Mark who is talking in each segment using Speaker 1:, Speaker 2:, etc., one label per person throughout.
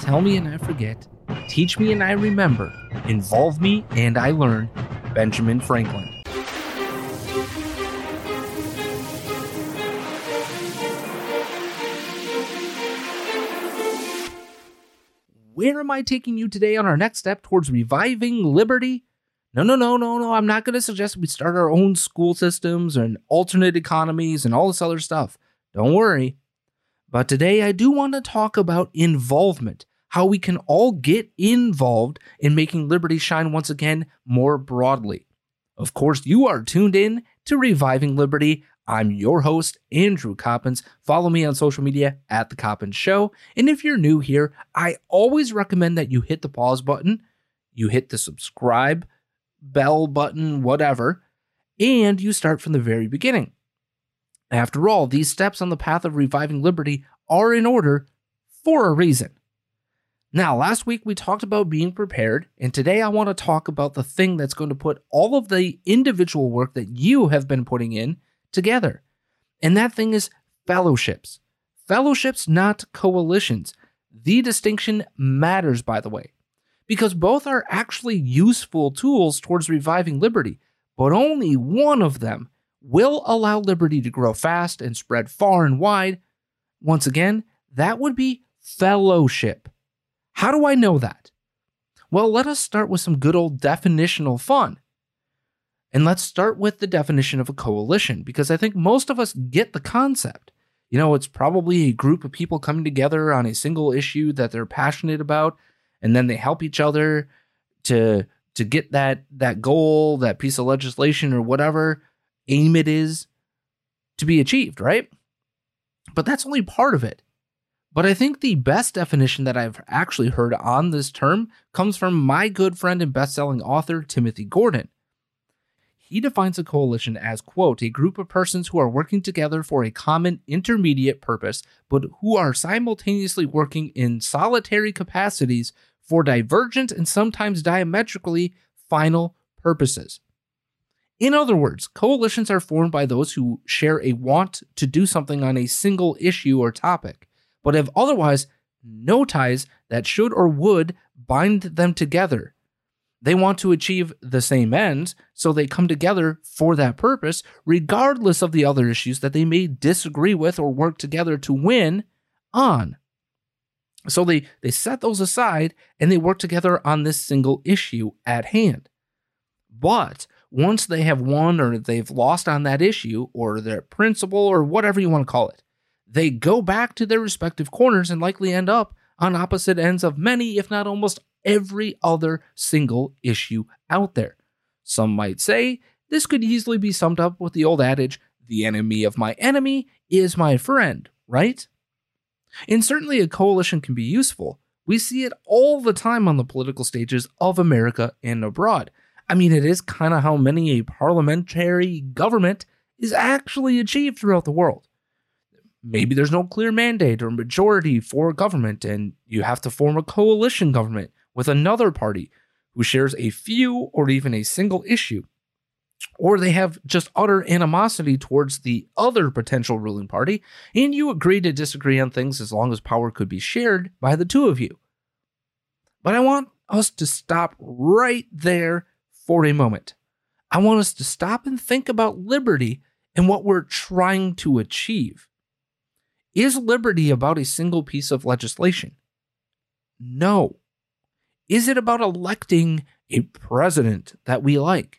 Speaker 1: tell me and I forget, teach me and I remember, involve me and I learn, Benjamin Franklin. Where am I taking you today on our next step towards reviving liberty? No. I'm not going to suggest we start our own school systems and alternate economies and all this other stuff. Don't worry. But today I do want to talk about involvement, how we can all get involved in making liberty shine once again more broadly. Of course, you are tuned in to Reviving Liberty. I'm your host, Andrew Coppins. Follow me on social media at The Coppins Show. And if you're new here, I always recommend that you hit the pause button, you hit the subscribe bell button, whatever, and you start from the very beginning. After all, these steps on the path of reviving liberty are in order for a reason. Now, last week we talked about being prepared, and today I want to talk about the thing that's going to put all of the individual work that you have been putting in together. And that thing is fellowships. Fellowships, not coalitions. The distinction matters, by the way, because both are actually useful tools towards reviving liberty, but only one of them will allow liberty to grow fast and spread far and wide. Once again, that would be fellowship. How do I know that? Well, let us start with some good old definitional fun. And let's start with the definition of a coalition, because I think most of us get the concept. You know, it's probably a group of people coming together on a single issue that they're passionate about, and then they help each other to get that goal, that piece of legislation or whatever aim it is to be achieved, right? But that's only part of it. But I think the best definition that I've actually heard on this term comes from my good friend and best-selling author, Timothy Gordon. He defines a coalition as, quote, a group of persons who are working together for a common intermediate purpose, but who are simultaneously working in solitary capacities for divergent and sometimes diametrically final purposes. In other words, coalitions are formed by those who share a want to do something on a single issue or topic, but have otherwise no ties that should or would bind them together. They want to achieve the same ends, so they come together for that purpose, regardless of the other issues that they may disagree with or work together to win on. So they set those aside and they work together on this single issue at hand. But once they have won or they've lost on that issue or their principle or whatever you want to call it, they go back to their respective corners and likely end up on opposite ends of many, if not almost every other single issue out there. Some might say this could easily be summed up with the old adage, the enemy of my enemy is my friend, right? And certainly a coalition can be useful. We see it all the time on the political stages of America and abroad. I mean, it is kind of how many a parliamentary government is actually achieved throughout the world. Maybe there's no clear mandate or majority for government, and you have to form a coalition government with another party who shares a few or even a single issue, or they have just utter animosity towards the other potential ruling party, and you agree to disagree on things as long as power could be shared by the two of you. But I want us to stop right there for a moment. I want us to stop and think about liberty and what we're trying to achieve. Is liberty about a single piece of legislation? No. Is it about electing a president that we like?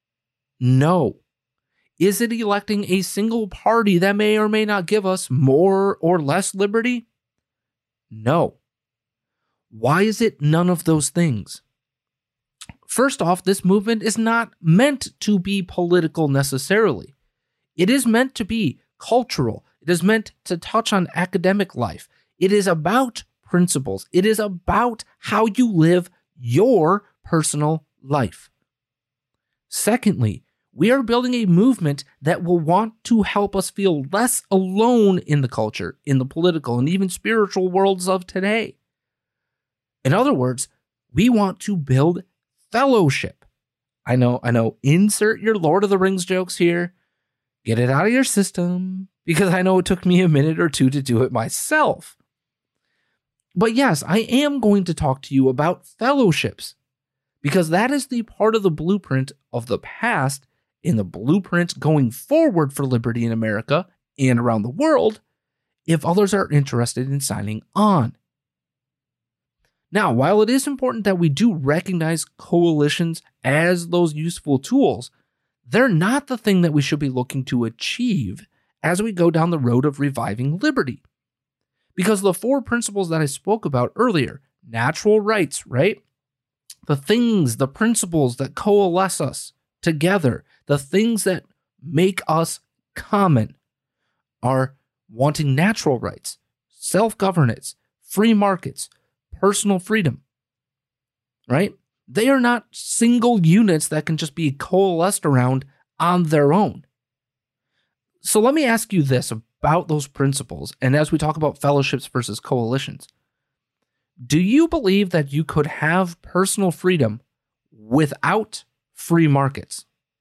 Speaker 1: No. Is it electing a single party that may or may not give us more or less liberty? No. Why is it none of those things? First off, this movement is not meant to be political necessarily. It is meant to be cultural. It is meant to touch on academic life. It is about principles. It is about how you live your personal life. Secondly, we are building a movement that will want to help us feel less alone in the culture, in the political, and even spiritual worlds of today. In other words, we want to build fellowship. I know, insert your Lord of the Rings jokes here. Get it out of your system, because I know it took me a minute or two to do it myself. But yes, I am going to talk to you about fellowships, because that is the part of the blueprint of the past and the blueprint going forward for liberty in America and around the world if others are interested in signing on. Now, while it is important that we do recognize coalitions as those useful tools, they're not the thing that we should be looking to achieve as we go down the road of reviving liberty. Because the 4 principles that I spoke about earlier, natural rights, right? The things, the principles that coalesce us together, the things that make us common are wanting natural rights, self-governance, free markets, personal freedom, right? They are not single units that can just be coalesced around on their own. So let me ask you this about those principles, and as we talk about fellowships versus coalitions, do you believe that you could have personal freedom without free markets?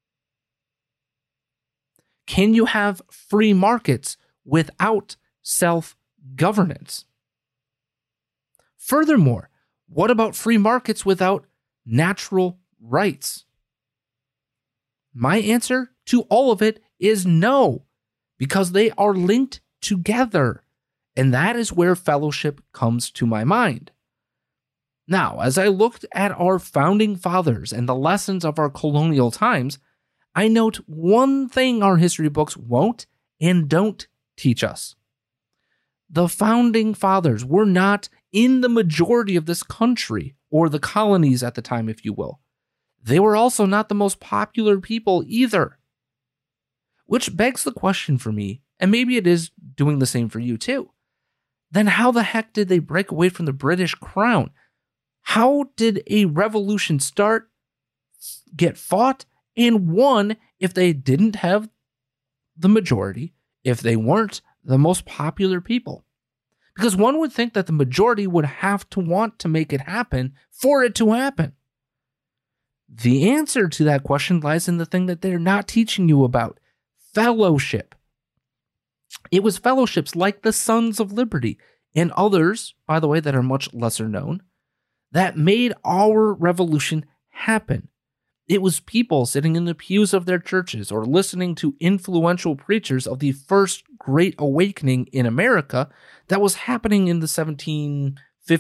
Speaker 1: Can you have free markets without self-governance? Furthermore, what about free markets without natural rights? My answer to all of it is no, because they are linked together, and that is where fellowship comes to my mind. Now, as I looked at our founding fathers and the lessons of our colonial times, I note one thing our history books won't and don't teach us. The founding fathers were not in the majority of this country, or the colonies at the time, if you will. They were also not the most popular people either. Which begs the question for me, and maybe it is doing the same for you too. Then how the heck did they break away from the British crown? How did a revolution start, get fought, and won if they didn't have the majority, if they weren't the most popular people? Because one would think that the majority would have to want to make it happen for it to happen. The answer to that question lies in the thing that they're not teaching you about: fellowship. It was fellowships like the Sons of Liberty and others, by the way, that are much lesser known, that made our revolution happen. It was people sitting in the pews of their churches or listening to influential preachers of the first Great Awakening in America that was happening in the 1750s,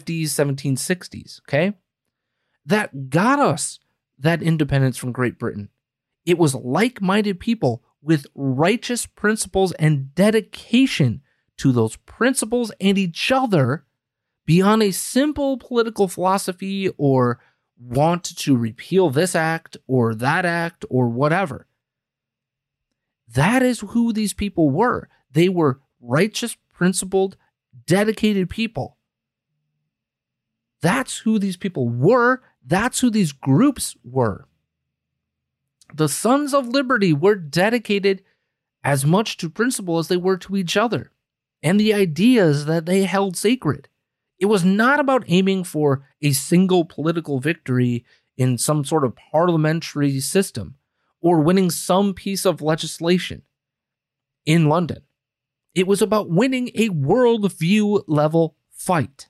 Speaker 1: 1760s, okay? That got us that independence from Great Britain. It was like-minded people with righteous principles and dedication to those principles and each other beyond a simple political philosophy or want to repeal this act or that act or whatever. That is who these people were. They were righteous, principled, dedicated people. That's who these people were. That's who these groups were. The Sons of Liberty were dedicated as much to principle as they were to each other and the ideas that they held sacred. It was not about aiming for a single political victory in some sort of parliamentary system or winning some piece of legislation in London. It was about winning a worldview level fight.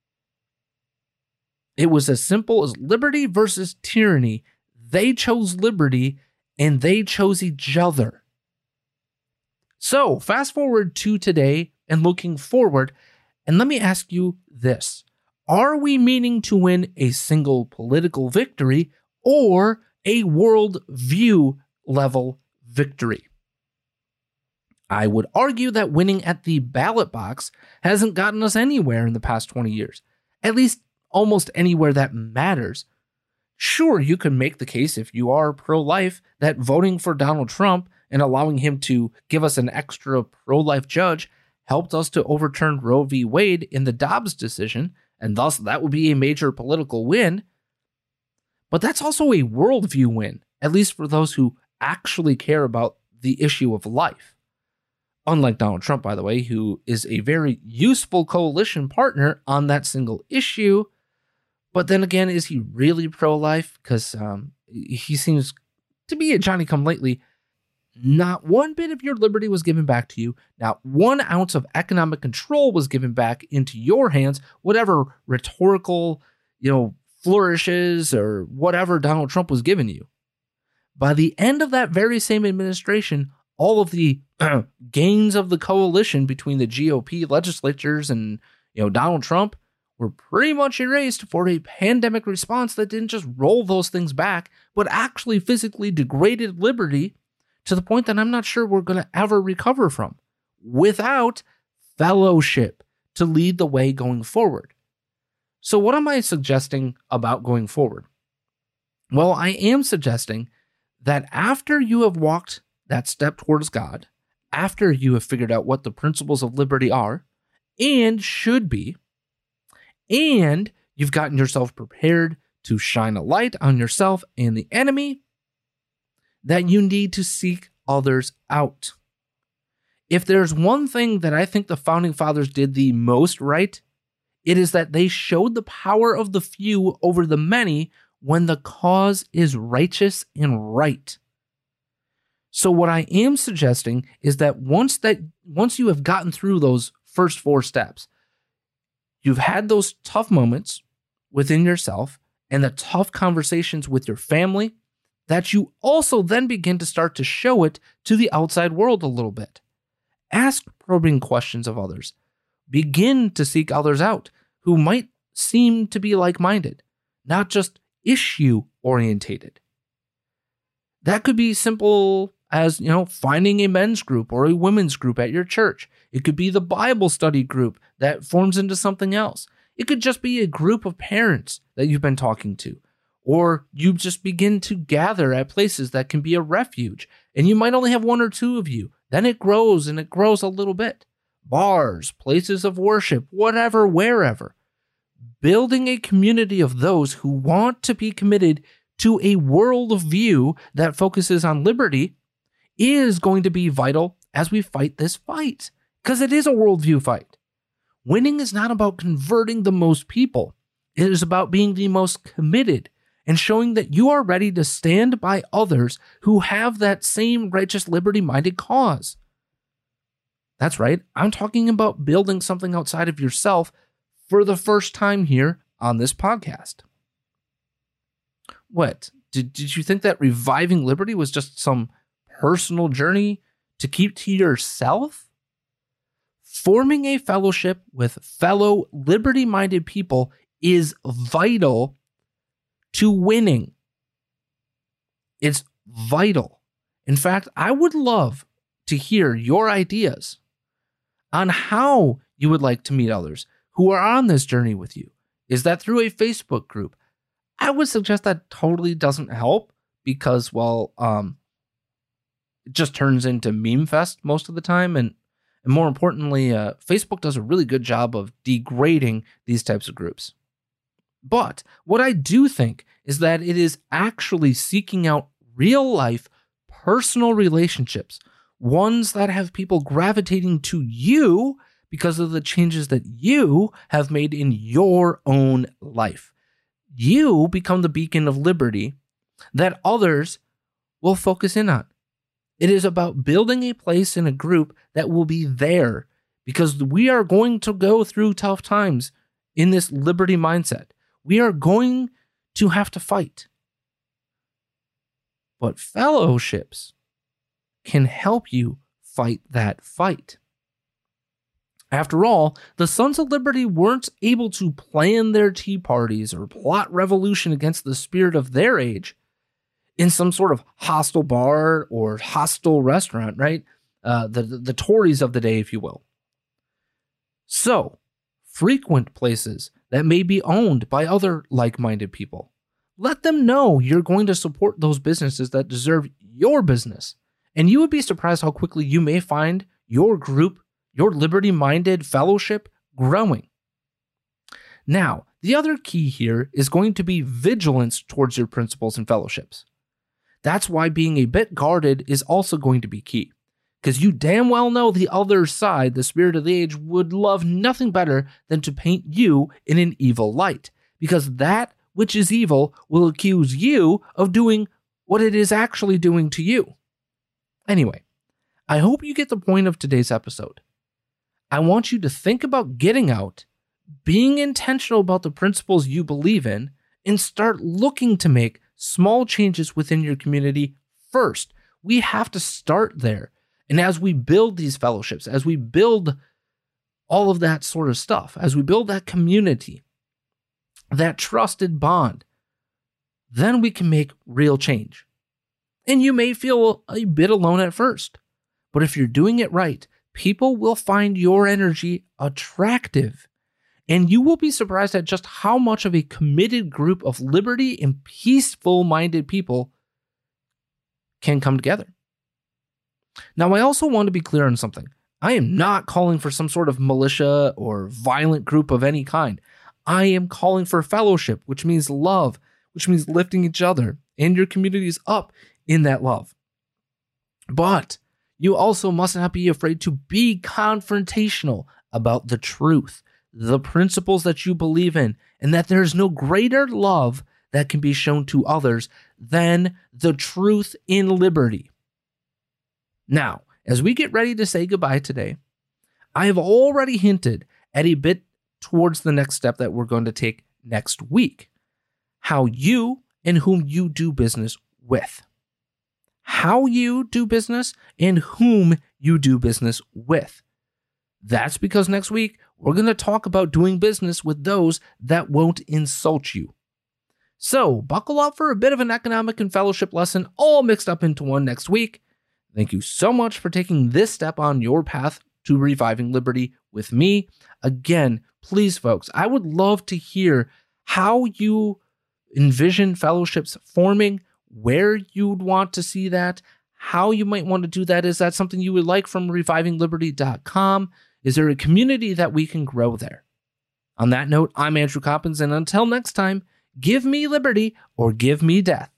Speaker 1: It was as simple as liberty versus tyranny. They chose liberty and they chose each other. So, fast forward to today and looking forward, and let me ask you this. Are we meaning to win a single political victory or a world view level victory? I would argue that winning at the ballot box hasn't gotten us anywhere in the past 20 years, at least almost anywhere that matters. Sure, you can make the case if you are pro-life that voting for Donald Trump and allowing him to give us an extra pro-life judge helped us to overturn Roe v. Wade in the Dobbs decision, and thus that would be a major political win. But that's also a worldview win, at least for those who actually care about the issue of life. Unlike Donald Trump, by the way, who is a very useful coalition partner on that single issue. But then again, is he really pro-life? Because he seems to be a Johnny-come-lately. Not one bit of your liberty was given back to you. Not 1 ounce of economic control was given back into your hands, whatever rhetorical, flourishes or whatever Donald Trump was giving you. By the end of that very same administration, all of the gains of the coalition between the GOP legislatures and Donald Trump were pretty much erased for a pandemic response that didn't just roll those things back, but actually physically degraded liberty to the point that I'm not sure we're going to ever recover from without fellowship to lead the way going forward. So what am I suggesting about going forward? Well, I am suggesting that after you have walked that step towards God, after you have figured out what the principles of liberty are and should be, and you've gotten yourself prepared to shine a light on yourself and the enemy, that you need to seek others out. If there's one thing that I think the Founding Fathers did the most right, it is that they showed the power of the few over the many when the cause is righteous and right. So what I am suggesting is that once you have gotten through those first 4 steps, you've had those tough moments within yourself and the tough conversations with your family, that you also then begin to start to show it to the outside world a little bit. Ask probing questions of others. Begin to seek others out who might seem to be like-minded, not just issue-orientated. That could be simple as, finding a men's group or a women's group at your church. It could be the Bible study group that forms into something else. It could just be a group of parents that you've been talking to. Or you just begin to gather at places that can be a refuge. And you might only have 1 or 2 of you. Then it grows and it grows a little bit. Bars, places of worship, whatever, wherever. Building a community of those who want to be committed to a worldview that focuses on liberty is going to be vital as we fight this fight. Because it is a worldview fight. Winning is not about converting the most people. It is about being the most committed and showing that you are ready to stand by others who have that same righteous, liberty-minded cause. That's right. I'm talking about building something outside of yourself for the first time here on this podcast. What? Did you think that reviving liberty was just some personal journey to keep to yourself? Forming a fellowship with fellow liberty-minded people is vital to winning. It's vital. In fact, I would love to hear your ideas on how you would like to meet others who are on this journey with you. Is that through a Facebook group? I would suggest that totally doesn't help because, it just turns into meme fest most of the time. And more importantly, Facebook does a really good job of degrading these types of groups. But what I do think is that it is actually seeking out real life, personal relationships, ones that have people gravitating to you because of the changes that you have made in your own life. You become the beacon of liberty that others will focus in on. It is about building a place in a group that will be there because we are going to go through tough times in this liberty mindset. We are going to have to fight. But fellowships can help you fight that fight. After all, the Sons of Liberty weren't able to plan their tea parties or plot revolution against the spirit of their age in some sort of hostile bar or hostile restaurant, right? The Tories of the day, if you will. So, frequent places that may be owned by other like-minded people. Let them know you're going to support those businesses that deserve your business. And you would be surprised how quickly you may find your group, your liberty-minded fellowship growing. Now, the other key here is going to be vigilance towards your principles and fellowships. That's why being a bit guarded is also going to be key. Because you damn well know the other side, the spirit of the age, would love nothing better than to paint you in an evil light. Because that which is evil will accuse you of doing what it is actually doing to you. Anyway, I hope you get the point of today's episode. I want you to think about getting out, being intentional about the principles you believe in, and start looking to make small changes within your community first. We have to start there. And as we build these fellowships, as we build all of that sort of stuff, as we build that community, that trusted bond, then we can make real change. And you may feel a bit alone at first, but if you're doing it right, people will find your energy attractive. And you will be surprised at just how much of a committed group of liberty and peaceful-minded people can come together. Now, I also want to be clear on something. I am not calling for some sort of militia or violent group of any kind. I am calling for fellowship, which means love, which means lifting each other and your communities up in that love. But you also must not be afraid to be confrontational about the truth, the principles that you believe in, and that there is no greater love that can be shown to others than the truth in liberty. Now, as we get ready to say goodbye today, I have already hinted at a bit towards the next step that we're going to take next week. How you and whom you do business with. How you do business and whom you do business with. That's because next week, we're going to talk about doing business with those that won't insult you. So, buckle up for a bit of an economic and fellowship lesson all mixed up into one next week. Thank you so much for taking this step on your path to reviving liberty with me. Again, please, folks, I would love to hear how you envision fellowships forming, where you'd want to see that, how you might want to do that. Is that something you would like from revivingliberty.com? Is there a community that we can grow there? On that note, I'm Andrew Coppins, and until next time, give me liberty or give me death.